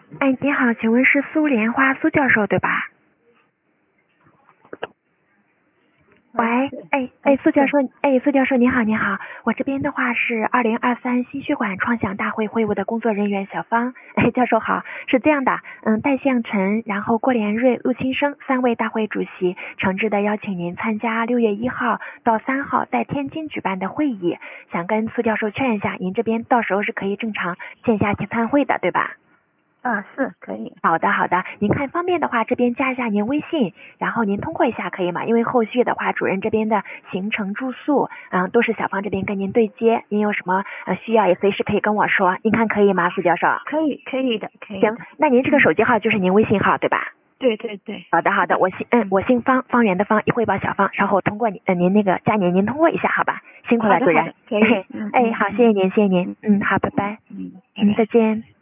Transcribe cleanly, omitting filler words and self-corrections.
哎，你好，请问是苏莲花苏教授对吧？喂，苏教授，苏教授你好，你好，我这边的话是2023心血管创想大会会务的工作人员小芳。教授好，是这样的，戴向晨，然后郭连瑞、陆清生3位大会主席诚挚的邀请您参加6月1号到3号在天津举办的会议，想跟苏教授确认一下，您这边到时候是可以正常线下去参会的，对吧？ 是可以。 好的，您看方便的话，这边加一下您微信，然后您通过一下可以吗？因为后续的话，主任这边的行程住宿，都是小芳这边跟您对接，您有什么需要也随时可以跟我说，您看可以吗，苏教授？ 可以的。 行，那您这个手机号就是您微信号对吧？ 对。 好的，我姓方，方圆的方，一汇报小方，稍后通过您那个加您通过一下，好吧？辛苦了，主任。 可以。 好，谢谢您，好，拜拜。再见。